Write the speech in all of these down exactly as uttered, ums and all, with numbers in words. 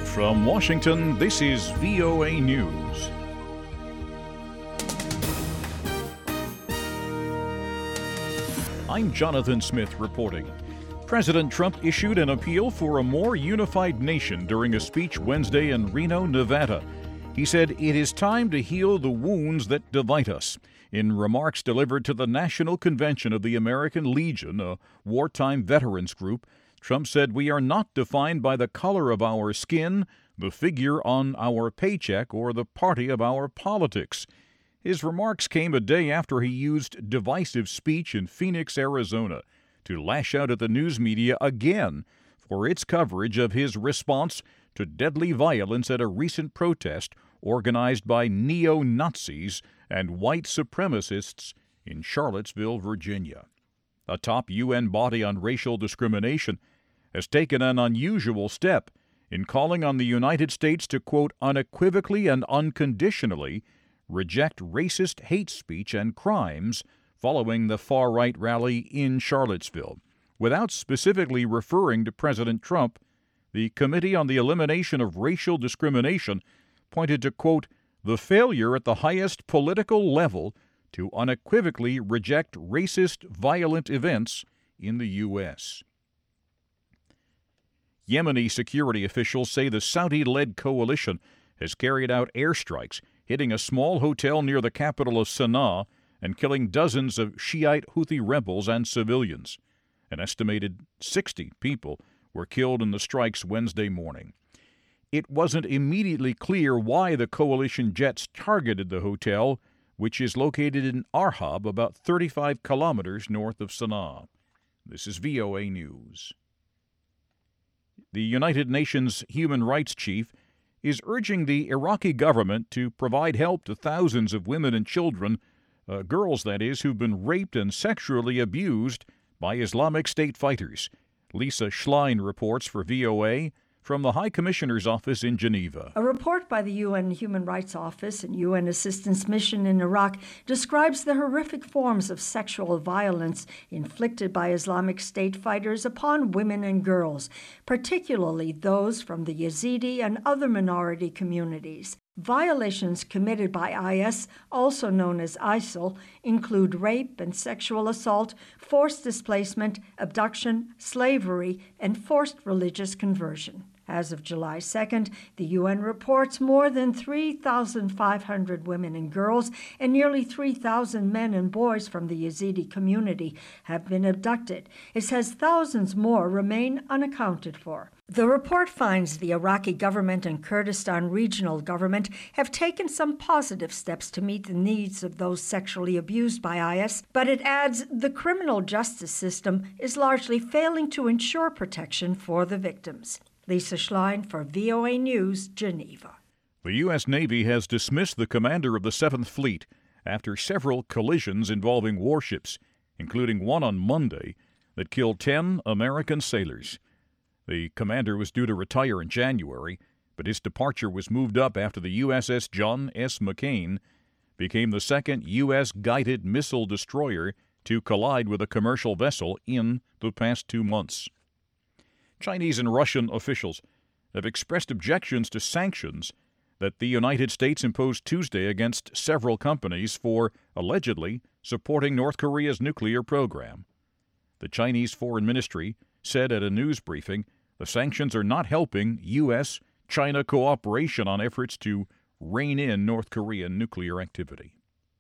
From Washington, this is V O A News. I'm Jonathan Smith reporting. President Trump issued an appeal for a more unified nation during a speech Wednesday in Reno, Nevada. He said, "It is time to heal the wounds that divide us." In remarks delivered to the National Convention of the American Legion, a wartime veterans group, Trump said, "We are not defined by the color of our skin, the figure on our paycheck, or the party of our politics." His remarks came a day after he used divisive speech in Phoenix, Arizona, to lash out at the news media again for its coverage of his response to deadly violence at a recent protest organized by neo-Nazis and white supremacists in Charlottesville, Virginia. A top U N body on racial discrimination has taken an unusual step in calling on the United States to, quote, unequivocally and unconditionally reject racist hate speech and crimes following the far-right rally in Charlottesville. Without specifically referring to President Trump, the Committee on the Elimination of Racial Discrimination pointed to, quote, the failure at the highest political level to unequivocally reject racist, violent events in the U S Yemeni security officials say the Saudi-led coalition has carried out airstrikes, hitting a small hotel near the capital of Sana'a and killing dozens of Shiite Houthi rebels and civilians. An estimated sixty people were killed in the strikes Wednesday morning. It wasn't immediately clear why the coalition jets targeted the hotel, which is located in Arhab, about thirty-five kilometers north of Sana'a. This is V O A News. The United Nations Human Rights Chief is urging the Iraqi government to provide help to thousands of women and children, uh, girls that is, who've been raped and sexually abused by Islamic State fighters. Lisa Schlein reports for V O A from the High Commissioner's office in Geneva. A report by the U N Human Rights Office and U N Assistance Mission in Iraq describes the horrific forms of sexual violence inflicted by Islamic State fighters upon women and girls, particularly those from the Yazidi and other minority communities. Violations committed by I S, also known as ISIL, include rape and sexual assault, forced displacement, abduction, slavery, and forced religious conversion. As of July second, the U N reports more than three thousand five hundred women and girls and nearly three thousand men and boys from the Yazidi community have been abducted. It says thousands more remain unaccounted for. The report finds the Iraqi government and Kurdistan Regional Government have taken some positive steps to meet the needs of those sexually abused by I S, but it adds the criminal justice system is largely failing to ensure protection for the victims. Lisa Schlein for V O A News, Geneva. The U S Navy has dismissed the commander of the Seventh Fleet after several collisions involving warships, including one on Monday that killed ten American sailors. The commander was due to retire in January, but his departure was moved up after the U S S John S. McCain became the second U S guided missile destroyer to collide with a commercial vessel in the past two months. Chinese and Russian officials have expressed objections to sanctions that the United States imposed Tuesday against several companies for allegedly supporting North Korea's nuclear program. The Chinese Foreign Ministry said at a news briefing the sanctions are not helping U S China cooperation on efforts to rein in North Korean nuclear activity.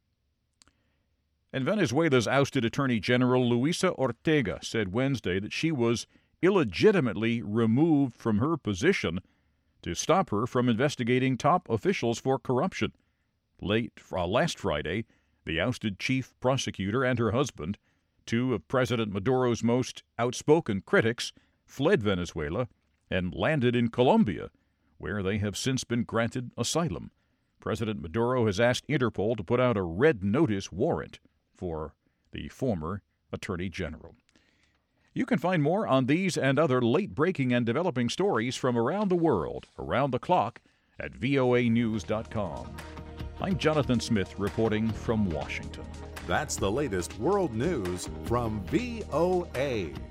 And Venezuela's ousted Attorney General Luisa Ortega said Wednesday that she was illegitimately removed from her position to stop her from investigating top officials for corruption. Late uh, last Friday, the ousted chief prosecutor and her husband, two of President Maduro's most outspoken critics, fled Venezuela and landed in Colombia, where they have since been granted asylum. President Maduro has asked Interpol to put out a red notice warrant for the former Attorney General. You can find more on these and other late-breaking and developing stories from around the world, around the clock, at V O A news dot com. I'm Jonathan Smith reporting from Washington. That's the latest world news from V O A.